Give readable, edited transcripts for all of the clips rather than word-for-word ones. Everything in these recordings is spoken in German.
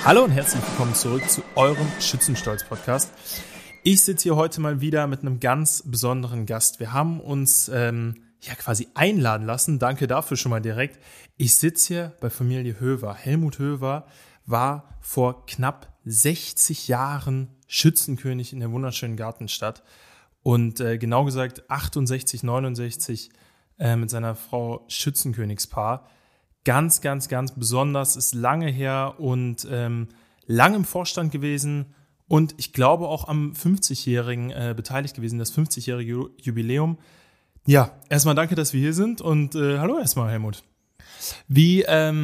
Hallo und herzlich willkommen zurück zu eurem Schützenstolz-Podcast. Ich sitze hier heute mal wieder mit einem ganz besonderen Gast. Wir haben uns quasi einladen lassen. Danke dafür schon mal direkt. Ich sitze hier bei Familie Höver. Helmut Höver war vor knapp 60 Jahren Schützenkönig in der wunderschönen Gartenstadt. Und genau gesagt 68, 69 mit seiner Frau Schützenkönigspaar. Ganz, ganz, ganz besonders, ist lange her und lang im Vorstand gewesen und ich glaube auch am 50-jährigen beteiligt gewesen, das 50-jährige Jubiläum. Ja, erstmal danke, dass wir hier sind und hallo erstmal, Helmut. Wie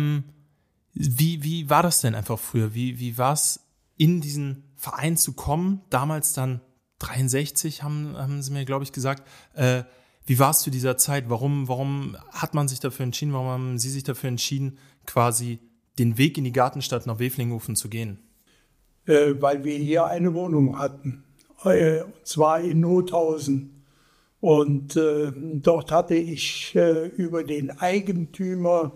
war das denn einfach früher? Wie war es, in diesen Verein zu kommen? Damals dann 63, haben sie mir, glaube ich, gesagt. Wie war es zu dieser Zeit? Warum hat man sich dafür entschieden? Warum haben Sie sich dafür entschieden, quasi den Weg in die Gartenstadt nach Weflinghofen zu gehen? Weil wir hier eine Wohnung hatten, und zwar in Nothausen. Und dort hatte ich über den Eigentümer,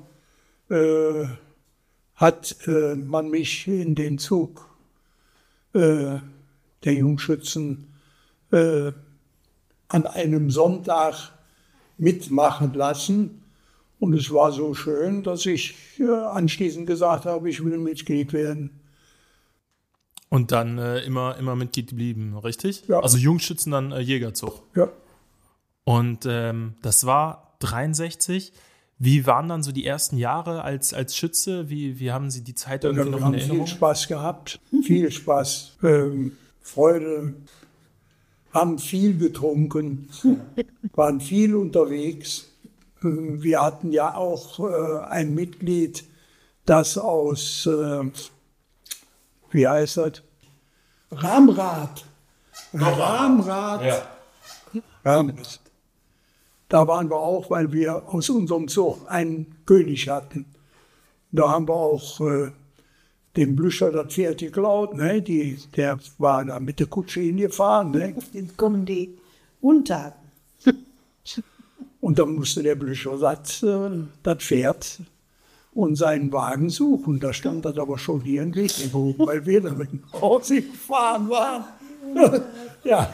hat man mich in den Zug der Jungschützen an einem Sonntag mitmachen lassen. Und es war so schön, dass ich anschließend gesagt habe, ich will Mitglied werden. Und dann immer Mitglied geblieben, richtig? Ja. Also Jungschützen, dann Jägerzug. Ja. Und das war 63. Wie waren dann so die ersten Jahre als Schütze? Wie haben Sie die Zeit irgendwie noch in Erinnerung? Wir haben viel Spaß gehabt, viel Spaß, Freude. Haben viel getrunken, waren viel unterwegs. Wir hatten ja auch ein Mitglied, das aus, wie heißt das? Ramrad. Ramrad. Ja. Ramrad. Da waren wir auch, weil wir aus unserem Zug einen König hatten. Da haben wir auch dem Blücher das Pferd geklaut, ne? Der war da mit der Kutsche hingefahren. Ne? Jetzt kommen die Untaten. Und dann musste der Blücher das Pferd und seinen Wagen suchen. Da stand das aber schon hier in Weflinghofen, weil wir da mit dem Haus gefahren waren. Ja.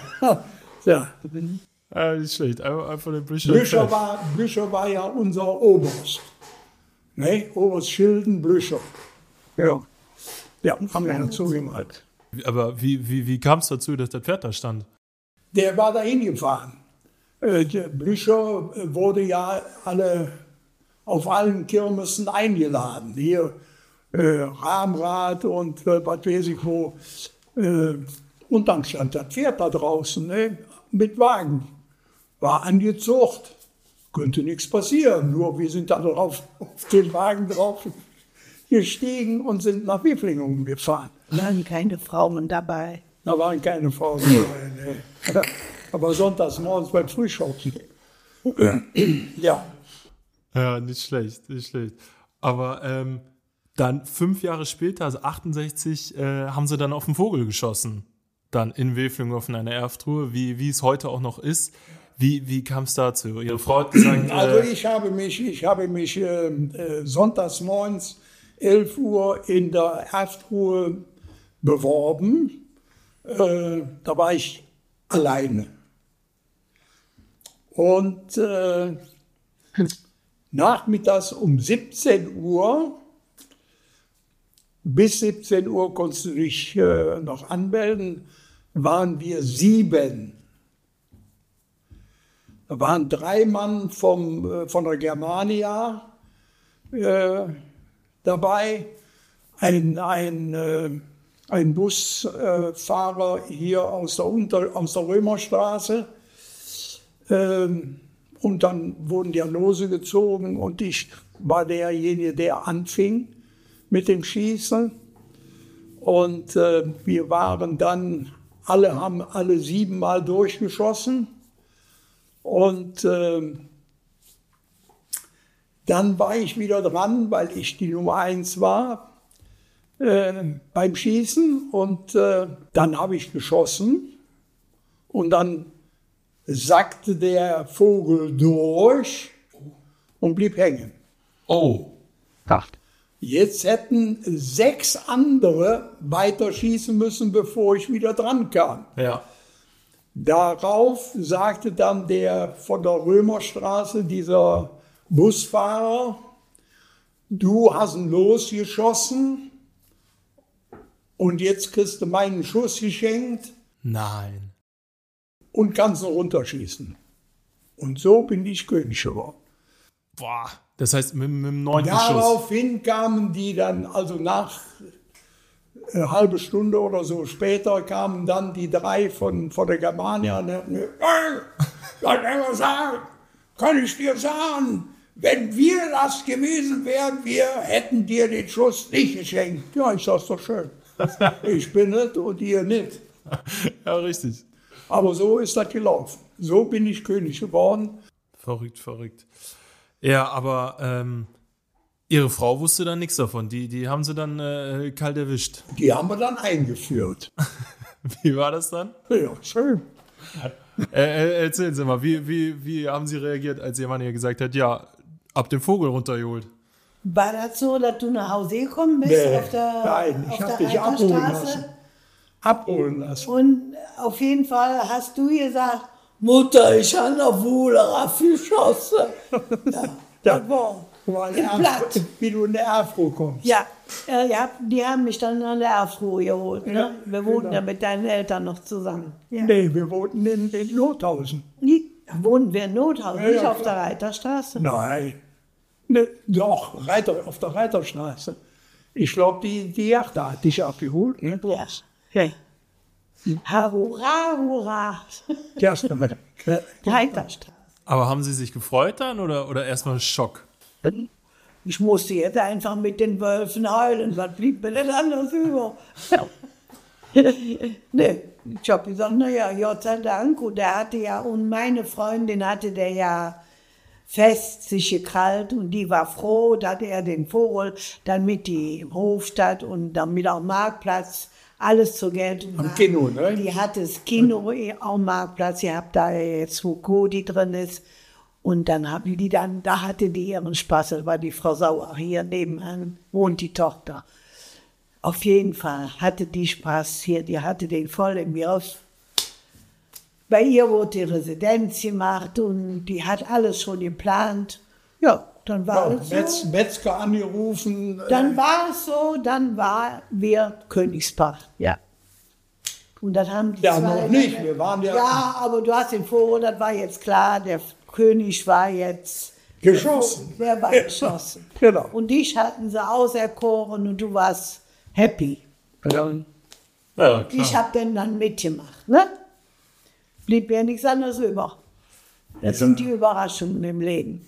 Nicht schlecht, einfach den Blücher war ja unser Oberst. Ne? Oberst Schilden, Blücher. Ja, haben wir dazu gemacht. Aber wie kam es dazu, dass das Pferd da stand? Der war da hingefahren. Der Blücher wurde ja auf allen Kirmessen eingeladen. Hier Ramrad und was weiß ich wo. Und dann stand das Pferd da draußen, ne, mit Wagen. War angezucht. Könnte nichts passieren. Nur wir sind da drauf, auf den Wagen drauf gestiegen und sind nach Weflinghofen gefahren. Waren keine Frauen dabei. Da waren keine Frauen dabei. Ne. Aber sonntags morgens beim Frühschoppen. Ja. Ja, nicht schlecht. Aber dann 5 Jahre später, also 68, haben sie dann auf den Vogel geschossen. Dann in Weflinghofen eine Erftruhe, wie es heute auch noch ist. Wie kam es dazu? Ihre Frau hat gesagt... Also ich habe mich sonntags morgens 11 Uhr in der Erftruhe beworben. Da war ich alleine. Und nachmittags um 17 Uhr, bis 17 Uhr konntest du dich noch anmelden, waren wir 7. Da waren 3 Mann von der Germania dabei, ein Busfahrer hier aus der Römerstraße. Und dann wurden die Lose gezogen und ich war derjenige, der anfing mit dem Schießen. Und wir waren dann, haben alle 7 Mal durchgeschossen. Und dann war ich wieder dran, weil ich die Nummer 1 war beim Schießen. Und dann habe ich geschossen und dann sackte der Vogel durch und blieb hängen. Oh. Ach. Jetzt hätten 6 andere weiterschießen müssen, bevor ich wieder dran kam. Ja. Darauf sagte dann der von der Römerstraße, dieser Busfahrer, du hast ihn losgeschossen und jetzt kriegst du meinen Schuss geschenkt Nein. und kannst ihn runterschießen. Und so bin ich König geworden. Boah. Das heißt, mit dem 9. Schuss. Daraufhin kamen die dann, also nach eine halbe Stunde oder so später, kamen dann die 3 von der Germania und sagten, kann ich dir sagen, wenn wir das gewesen wären, wir hätten dir den Schuss nicht geschenkt. Ja, ich sag's doch schön. Ich bin es und ihr nicht. Ja, richtig. Aber so ist das gelaufen. So bin ich König geworden. Verrückt. Ja, aber ihre Frau wusste dann nichts davon. Die haben sie dann kalt erwischt. Die haben wir dann eingeführt. Wie war das dann? Ja, schön. Erzählen Sie mal, wie haben Sie reagiert, als Ihr Mann ihr gesagt hat, ja, ab den Vogel runtergeholt? War das so, dass du nach Hause gekommen bist? Nee, Nein, ich habe dich abholen lassen. Und auf jeden Fall hast du gesagt, Mutter, ich habe noch Wohler geschossen. Ja, das war platt. Wie du in der Afro kommst. Ja, die haben mich dann an der Afro geholt. Ne? Wir wohnten ja mit deinen Eltern noch zusammen. Ja. Nee, wir wohnten in Nothausen. Wohnen wir in Nothausen, nicht auf der Reiterstraße? Nein. Ne, doch, auf der Reiterstraße. Ich glaube, die Yacht hat dich abgeholt. Ne? Ja. Okay. Hurra. Reiterstraße. Aber haben Sie sich gefreut dann oder erstmal Schock? Ich musste jetzt einfach mit den Wölfen heulen. Was blieb mir denn anders über? Nee, ich habe gesagt, naja, Gott sei Dank. Und der hatte ja, und meine Freundin hatte der ja fest sich gekrallt und die war froh, dass er den Vogel dann mit die Hofstadt und dann mit am Marktplatz alles zur Geltung am Kino, ne? Die hatte das Kino am Marktplatz, ihr habt da jetzt, wo Cody drin ist. Und dann haben die dann, da hatte die ihren Spaß, das war die Frau Sauer, hier nebenan wohnt die Tochter. Auf jeden Fall hatte die Spaß hier, die hatte den voll im Griff. Bei ihr wurde die Residenz gemacht und die hat alles schon geplant. Ja, dann war es so. Metzger angerufen. Dann war es so, dann war wir Königspaar. Ja. Und dann haben die ja, noch nicht, wir waren ja... Ja, aber du hast den Vogel, das war jetzt klar, der König war jetzt... Geschossen. Der war geschossen. Genau. Und dich hatten sie auserkoren und du warst happy. Ja, klar. Ich habe dann mitgemacht, ne? Blieb mir nichts anderes über. Das sind die Überraschungen im Leben.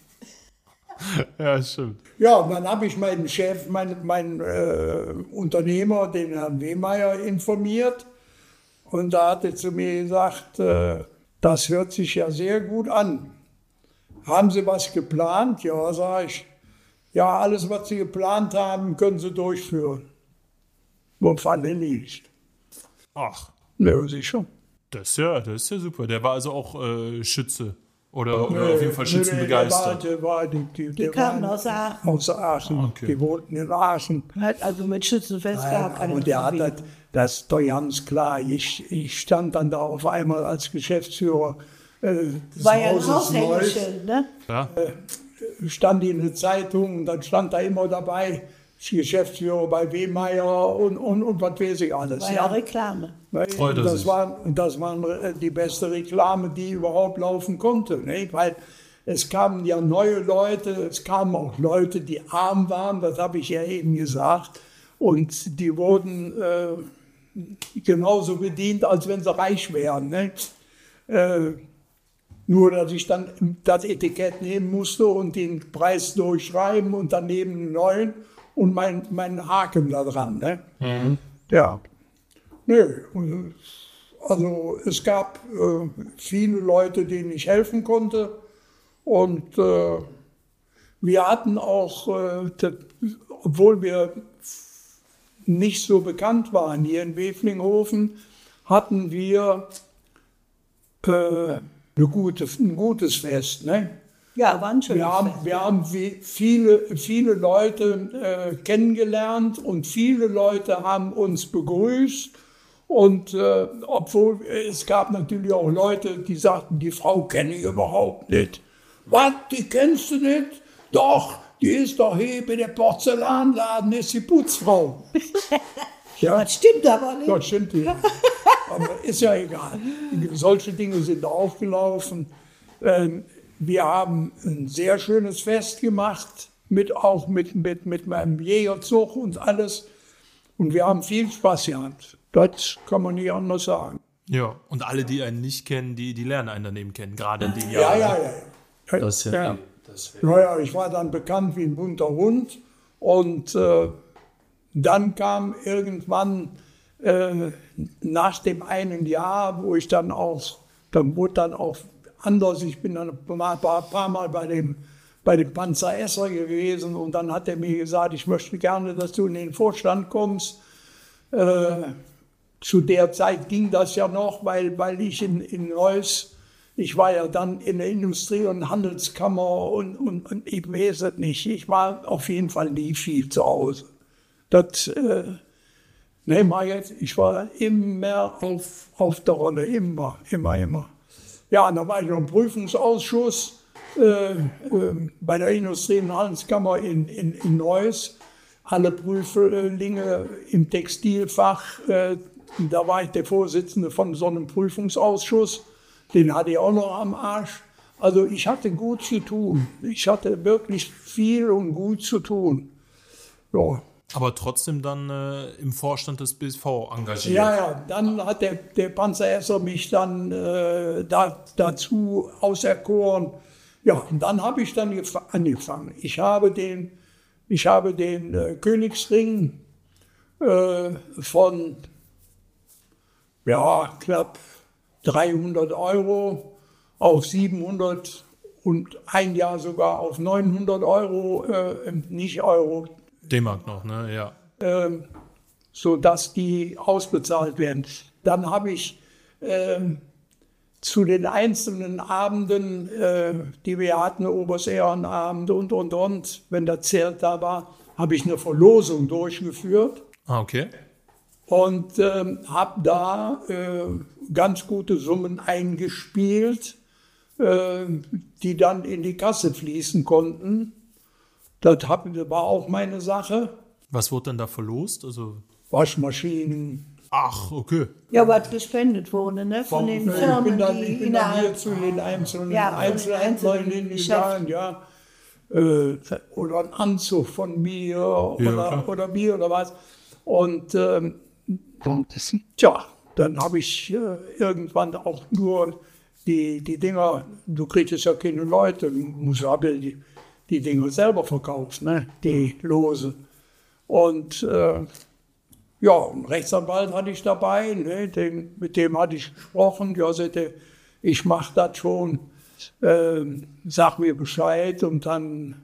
Ja, stimmt. Ja, und dann habe ich meinen Chef, meinen Unternehmer, den Herrn Wehmeier, informiert. Und da hat er zu mir gesagt, das hört sich ja sehr gut an. Haben Sie was geplant? Ja, sage ich. Ja, alles, was Sie geplant haben, können Sie durchführen. Wovon denn nicht? Ach. Ja, sicher. Das ist ja super. Der war also auch Schütze. Oder auf jeden Fall schützenbegeistert. Die kamen aus Aachen. Aus Aachen. Okay. Die wohnten in Aachen. Hat also mit Schützenfest gehabt. Und der hat das ist doch ganz klar. Ich stand dann da auf einmal als Geschäftsführer des war ja ein Hauses Aushängeschild, ne? Ja. Stand in der Zeitung und dann stand da immer dabei, Geschäftsführer bei Wehmeier und was weiß ich alles. War ja Reklame. Freut er sich. Das war die beste Reklame, die überhaupt laufen konnte. Ne? Weil es kamen ja neue Leute, es kamen auch Leute, die arm waren, das habe ich ja eben gesagt. Und die wurden genauso bedient, als wenn sie reich wären. Ne? Nur, dass ich dann das Etikett nehmen musste und den Preis durchschreiben und daneben einen neuen und mein Haken da dran. Ne? Mhm. Ja. Nö. Also es gab viele Leute, denen ich helfen konnte. Und wir hatten auch, obwohl wir nicht so bekannt waren hier in Weflinghofen, hatten wir ein gutes Fest. Ne? Ja, war ein schönes Wir haben viele Leute kennengelernt und viele Leute haben uns begrüßt. Und obwohl es gab natürlich auch Leute, die sagten, die Frau kenne ich überhaupt nicht. Was, die kennst du nicht? Doch, die ist doch hier bei der Porzellanladen, ist die Putzfrau. Ja, Das stimmt aber nicht. das stimmt nicht. Aber ist ja egal. Solche Dinge sind aufgelaufen. Wir haben ein sehr schönes Fest gemacht, auch mit meinem Jägerzug und alles. Und wir haben viel Spaß gehabt. Das kann man nicht anders sagen. Ja, und alle, die einen nicht kennen, die lernen einen daneben kennen, gerade in den Ja, Jahren. ja. Das ist ja. Naja, ich war dann bekannt wie ein bunter Hund. Und dann kam irgendwann nach dem einen Jahr, wo ich dann wurde dann auch anders. Ich bin dann ein paar Mal bei dem Panzer Esser gewesen und dann hat er mir gesagt, ich möchte gerne, dass du in den Vorstand kommst. Zu der Zeit ging das ja noch, weil ich in Neuss, ich war ja dann in der Industrie- und Handelskammer und ich weiß es nicht. Ich war auf jeden Fall nie viel zu Hause. Ich war immer auf der Rolle, immer. Ja, und da war ich noch im Prüfungsausschuss bei der Industrie- und Handelskammer in Neuss. Alle Prüflinge im Textilfach, da war ich der Vorsitzende von so einem Prüfungsausschuss. Den hatte ich auch noch am Arsch. Also ich hatte gut zu tun. Ich hatte wirklich viel und gut zu tun. Ja. Aber trotzdem dann im Vorstand des BSV engagiert. Ja, dann hat der Panzeresser mich dann dazu auserkoren. Ja, und dann habe ich dann angefangen. Ich habe den Königsring von knapp 300 Euro auf 700 und ein Jahr sogar auf 900 Euro, nicht Euro, D-Mark noch, ne? Ja. sodass die ausbezahlt werden. Dann habe ich zu den einzelnen Abenden, die wir hatten, Oberstehrenabend und, wenn das Zelt da war, habe ich eine Verlosung durchgeführt. Ah, okay. Und habe da ganz gute Summen eingespielt, die dann in die Kasse fließen konnten. Das war auch meine Sache. Was wurde denn da verlost? Also Waschmaschinen. ach, okay. Ja, was gespendet wurde, ne? Von den Firmen, Ich bin dann hier zu den einzelnen Einzelhändlern hingegangen, ja. Oder ein Anzug von mir oder mir oder was. Und dann habe ich irgendwann auch nur die Dinger, du kriegst ja keine Leute, du musst aber die Dinger selber verkaufen, ne? Die Lose. Und einen Rechtsanwalt hatte ich dabei, ne? Mit dem hatte ich gesprochen, der sagte, ich mache das schon, sag mir Bescheid und dann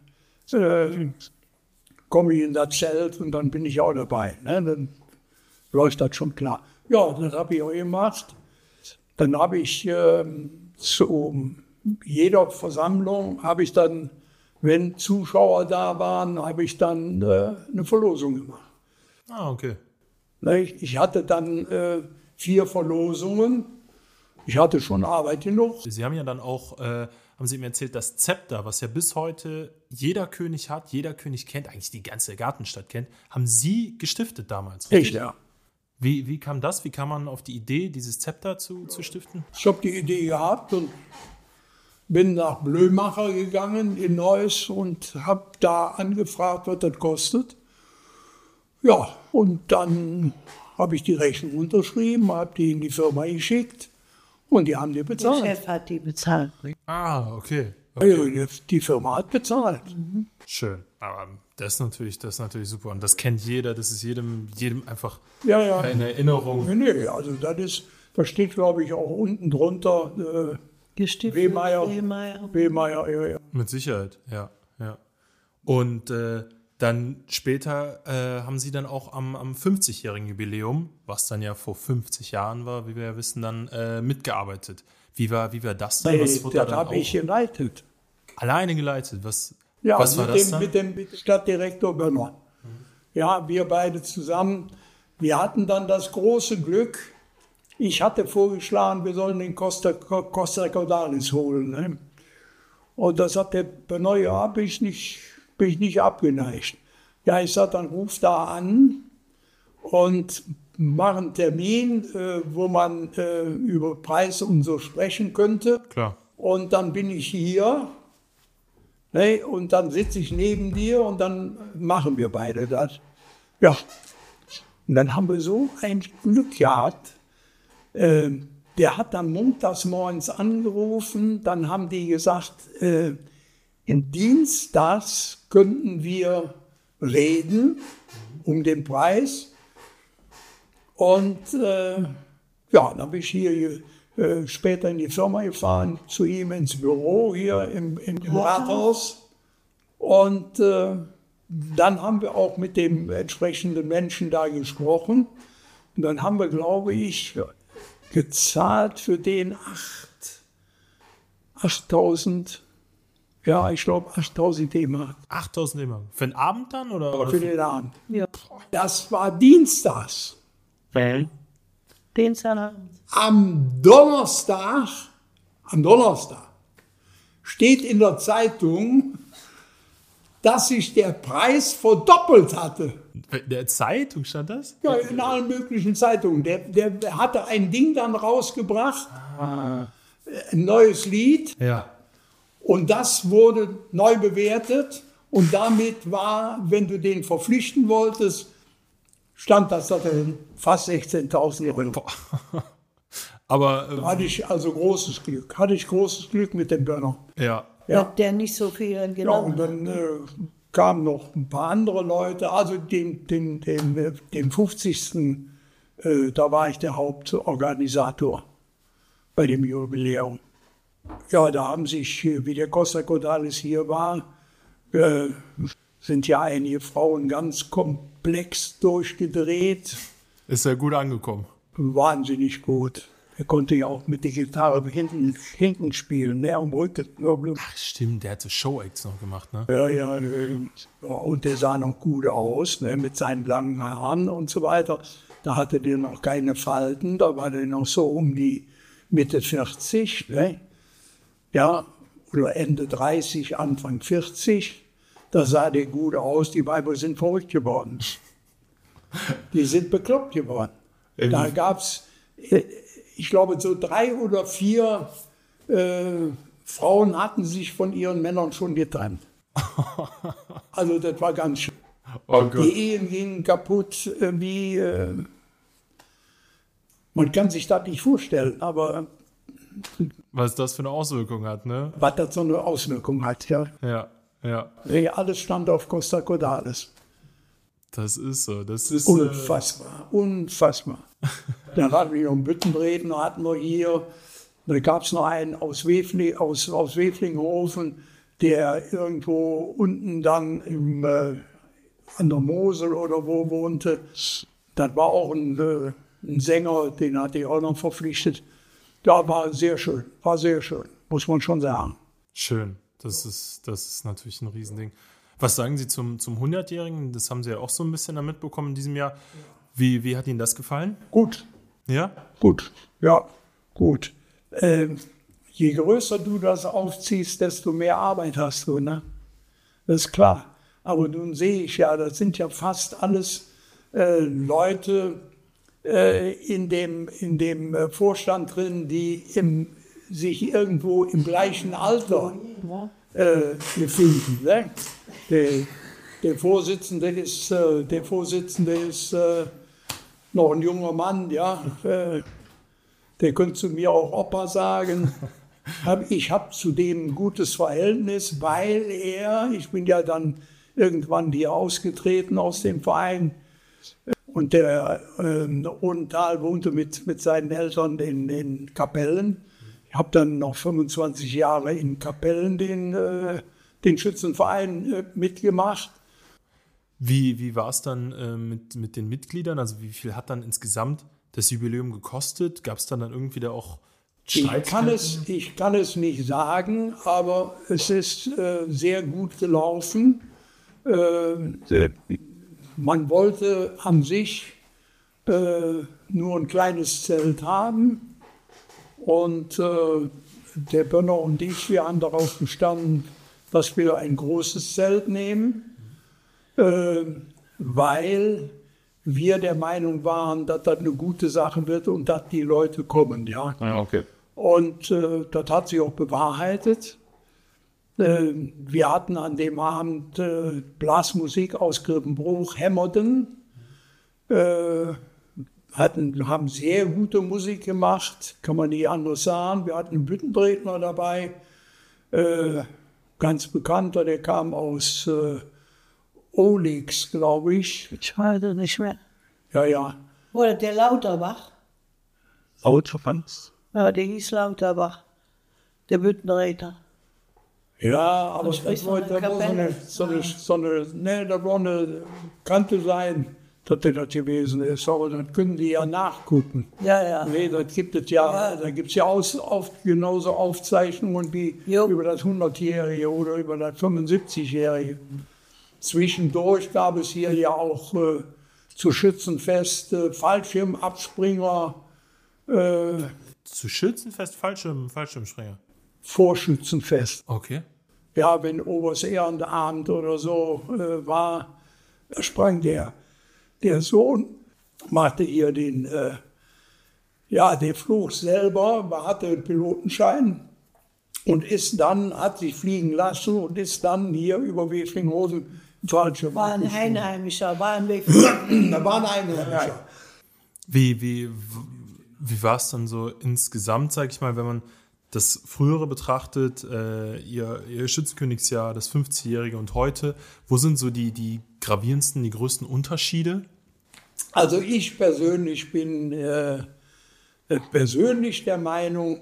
komme ich in das Zelt und dann bin ich auch dabei. Ne? Dann läuft das schon klar. Ja, das habe ich auch gemacht. Dann habe ich zu jeder Versammlung, habe ich dann, wenn Zuschauer da waren, habe ich dann eine Verlosung gemacht. Ah, okay. Ich hatte dann 4 Verlosungen. Ich hatte schon Arbeit genug. Sie haben ja dann auch, haben Sie mir erzählt, das Zepter, was ja bis heute jeder König hat, jeder König kennt, eigentlich die ganze Gartenstadt kennt, haben Sie gestiftet damals, richtig? Ich, ja. Wie kam das? Wie kam man auf die Idee, dieses Zepter zu stiften? Ich habe die Idee gehabt und bin nach Blömacher gegangen in Neuss und habe da angefragt, was das kostet. Ja, und dann habe ich die Rechnung unterschrieben, habe die in die Firma geschickt und die haben die Der bezahlt. Chef hat die bezahlt. Ah, okay. Also die Firma hat bezahlt. Schön. Aber das ist natürlich super. Und das kennt jeder, das ist jedem einfach Ja. eine Erinnerung. Nee, also da steht, glaube ich, auch unten drunter Gestiftet. Wehmeier. Ja. Mit Sicherheit, ja. Und dann später haben Sie dann auch am 50-jährigen Jubiläum, was dann ja vor 50 Jahren war, wie wir ja wissen, dann mitgearbeitet. Wie war das dann? Das habe ich geleitet. Alleine geleitet? Was Ja, war das dann? mit dem Stadtdirektor Bönner. Ja, wir beide zusammen. Wir hatten dann das große Glück, ich hatte vorgeschlagen, wir sollen den Costa Cordalis holen. Ne? Und das hat der Bönner, ja, bin ich nicht abgeneigt. Ja, ich sag, dann ruf da an und mach einen Termin, wo man über Preis und so sprechen könnte. Klar. Und dann bin ich hier, ne, und dann sitze ich neben dir und dann machen wir beide das. Ja, und dann haben wir so ein Glück gehabt. Der hat dann montags morgens angerufen, dann haben die gesagt, in Dienstags könnten wir reden um den Preis. Und ja, dann bin ich hier später in die Firma gefahren, zu ihm ins Büro hier im Rathaus. Und dann haben wir auch mit dem entsprechenden Menschen da gesprochen. Und dann haben wir, glaube ich, gezahlt für den 8.000, ja, ich glaube 8.000 D-Mark. 8.000 D-Mark. Für den Abend dann? Oder Für den Abend. Ja. Das war dienstags. Den Salat. Am Donnerstag steht in der Zeitung, dass sich der Preis verdoppelt hatte. Der Zeitung stand das? Ja, in allen möglichen Zeitungen. Der hatte ein Ding dann rausgebracht, ein neues Lied, Ja. und das wurde neu bewertet. Und damit war, wenn du den verpflichten wolltest, stand das da drin, fast 16.000 Euro. Aber Hatte ich also großes Glück mit dem Burner. ja. Ja. Hat der nicht so viel Ja, genommen. und dann kamen noch ein paar andere Leute. Also den 50. Da war ich der Hauptorganisator bei dem Jubiläum. Ja, da haben sich, wie der Costa Cordalis hier war, sind ja einige Frauen ganz komplex durchgedreht. Ist ja gut angekommen. Wahnsinnig gut. Er konnte ja auch mit der Gitarre hinten spielen, ne, am Rücken. Ach stimmt, der hat so Show-Acts noch gemacht, ne? Ja, und der sah noch gut aus, ne, mit seinen langen Haaren und so weiter. Da hatte der noch keine Falten, da war der noch so um die Mitte 40, ne? Ja, oder Ende 30, Anfang 40. Da sah der gut aus, die Weiber sind verrückt geworden. Die sind bekloppt geworden. Da gab es, ich glaube, so 3 oder 4 Frauen hatten sich von ihren Männern schon getrennt. Also das war ganz schön. Oh Gott. Die Ehen gingen kaputt, man kann sich das nicht vorstellen, aber Was das für eine Auswirkung hat, ne? was das so eine Auswirkung hat. Ja. Ja. Alles stand auf Costa Cordalis. Das ist so. Das ist Unfassbar. Dann hatten wir noch einen Büttenreden, hatten wir hier. Da gab es noch einen aus Weflinghofen, der irgendwo unten dann an der Mosel oder wo wohnte. Das war auch ein Sänger, den hatte ich auch noch verpflichtet. Ja, war sehr schön, muss man schon sagen. schön. Das ist natürlich ein Riesending. Was sagen Sie zum 100-Jährigen? Das haben Sie ja auch so ein bisschen da mitbekommen in diesem Jahr. Wie hat Ihnen das gefallen? Gut. Ja? Gut. Je größer du das aufziehst, desto mehr Arbeit hast du, ne? Das ist klar. Aber nun sehe ich ja, das sind ja fast alles Leute in dem Vorstand drin, die sich irgendwo im gleichen Alter befinden. Ne? Der Vorsitzende ist noch ein junger Mann, ja. Der könnte zu mir auch Opa sagen. Ich habe zu dem ein gutes Verhältnis, weil ich bin ja dann irgendwann hier ausgetreten aus dem Verein. Und der Odenthal wohnte mit seinen Eltern in Kapellen. Ich habe dann noch 25 Jahre in Kapellen den Schützenverein mitgemacht. Wie war es dann mit den Mitgliedern? Also wie viel hat dann insgesamt das Jubiläum gekostet? Gab es dann irgendwie da auch Ich kann es nicht sagen, aber es ist sehr gut gelaufen. Man wollte an sich nur ein kleines Zelt haben und der Bönner und ich, wir haben darauf bestanden, dass wir ein großes Zelt nehmen, weil wir der Meinung waren, dass das eine gute Sache wird und dass die Leute kommen. Ja. Okay. Und das hat sich auch bewahrheitet. Wir hatten an dem Abend Blasmusik aus Grippenbruch, Hämmerden, haben sehr gute Musik gemacht, kann man nicht anders sagen. Wir hatten einen Büttendredner dabei, ganz bekannter, der kam aus Olix, glaube ich. Ich weiß es nicht mehr. Ja. Oder der Lauterbach. Autofans? Ja, der hieß Lauterbach. Der Büttenräter. Ja, aber Und das von der Kapelle. da war eine Kante sein, dass das gewesen ist, aber das können die ja nachgucken. Ja. Nee, das gibt es ja, da gibt es ja genauso Aufzeichnungen wie über das 100-Jährige oder über das 75-Jährige. Zwischendurch gab es hier ja auch zu Schützenfest Fallschirmabspringer. Zu Schützenfest Fallschirmspringer? Vor Schützenfest. Okay. Ja, wenn Oberstehrenabend oder so war, da sprang der Sohn, machte hier der Flug selber, hatte einen Pilotenschein und hat sich fliegen lassen und ist dann hier über Weflinghosen falsch. War ein Einheimischer, war ein Weg. Da war ein Einheimischer. Wie war es dann so insgesamt, sag ich mal, wenn man das Frühere betrachtet, ihr Schützenkönigsjahr, das 50-Jährige und heute, wo sind so die gravierendsten, die größten Unterschiede? Also ich persönlich bin persönlich der Meinung,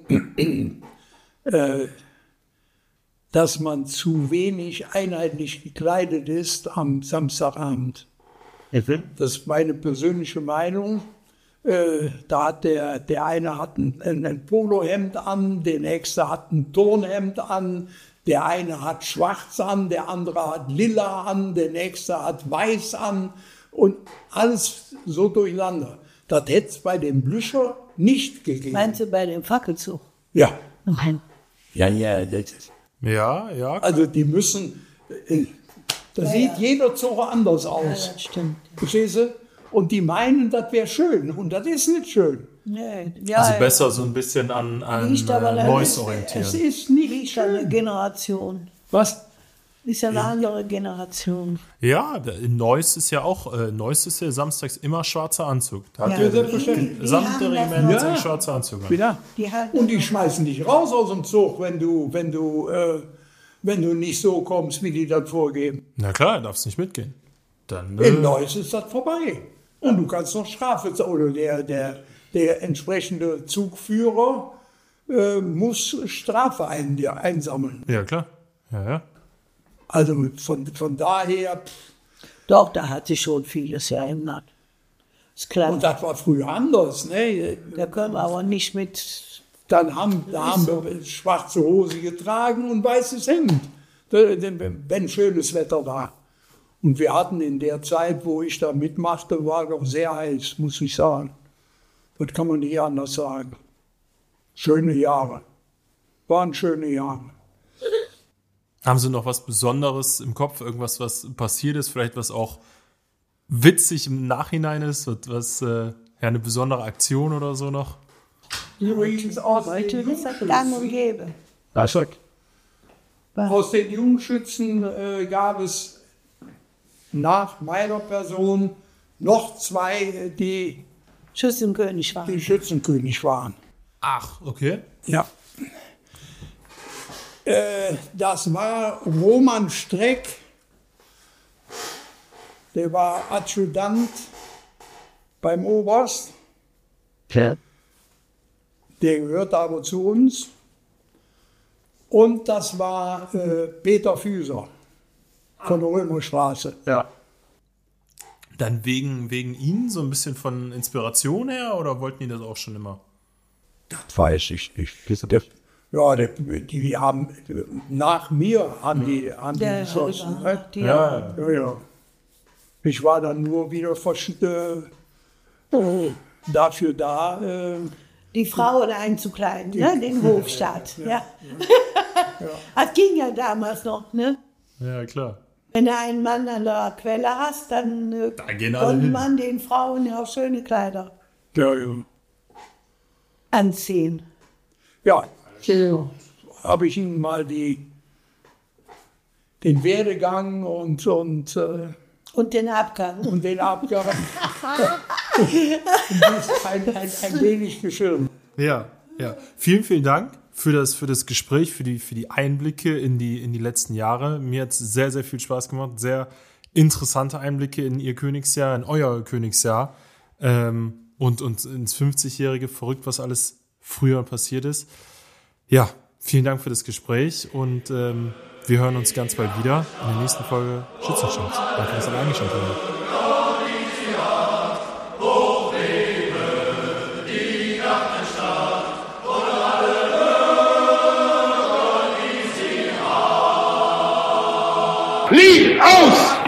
dass man zu wenig einheitlich gekleidet ist am Samstagabend. Das ist meine persönliche Meinung. Da hat der eine hat ein Polohemd an, der nächste hat ein Turnhemd an, der eine hat schwarz an, der andere hat lila an, der nächste hat weiß an und alles so durcheinander. Das hätte es bei dem Blücher nicht gegeben. Meinst du bei dem Fackelzug? Ja. Nein. Ja, das ist. Ja. Also die müssen, da sieht jeder Zug anders Ja, aus. das stimmt. Verstehst du? Und die meinen, das wäre schön. Und das ist nicht schön. Nee, Also besser so ein bisschen an Liegt aber da Neues nicht. Es orientieren. ist nicht Liegt an der schön. Generation. Was? Ist ja eine andere Generation. Ja, in Neuss ist ja samstags immer schwarzer Anzug. Da hat Ja, der selbstverständlich. gesamte Regiment Ja. einen schwarzen Anzug an. Wieder? Und die schmeißen dich raus aus dem Zug, wenn du nicht so kommst, wie die das vorgeben. Na klar, darfst nicht mitgehen. Dann, In Neuss ist das vorbei. Und du kannst noch Strafe zahlen. Oder der entsprechende Zugführer muss Strafe einsammeln. ja, klar. Ja. Also von daher, Doch, da hat sich schon vieles geändert. Ist klar. und das war früher anders. Ne? Da können wir aber nicht mit. Da haben wir schwarze Hose getragen und weißes Hemd, wenn schönes Wetter war. Und wir hatten in der Zeit, wo ich da mitmachte, war doch sehr heiß, muss ich sagen. Das kann man nicht anders sagen. Schöne Jahre. Waren schöne Jahre. Haben Sie noch was Besonderes im Kopf? Irgendwas, was passiert ist? Vielleicht was auch witzig im Nachhinein ist? Was eine besondere Aktion oder so noch? Übrigens aus Heute den ist das gang und gäbe. Jungschützen gab es nach meiner Person noch zwei, die Schützenkönig war. Schützenkönig waren. Ach, okay. Ja. Das war Roman Streck, der war Adjutant beim Oberst. Ja. Der gehört aber zu uns. Und das war Peter Füser von der Römerstraße. Ja. Dann wegen Ihnen so ein bisschen von Inspiration her oder wollten die das auch schon immer? Das weiß ich nicht. Ja, die haben, nach mir haben die geschossen. Ne? Ja. Ich war dann nur wieder dafür da. Die Frauen einzukleiden, ne? Den Hofstaat. Ja. Das ging ja damals noch, ne? Ja, klar. Wenn du einen Mann an der Quelle hast, dann konnte man den Frauen ja auch schöne Kleider anziehen. Ja, habe ich ihnen mal den Werdegang und den Abgang. Und den Abgang ein wenig geschildert. Ja. Vielen, vielen Dank für das Gespräch, für die Einblicke in die letzten Jahre. Mir hat es sehr, sehr viel Spaß gemacht. Sehr interessante Einblicke in Ihr Königsjahr, in euer Königsjahr. Und ins 50-jährige, verrückt, was alles früher passiert ist. Ja, vielen Dank für das Gespräch und wir hören uns ganz bald wieder in der nächsten Folge Schützenstadt. Danke, dass ihr eingeschaltet habt. Lied aus!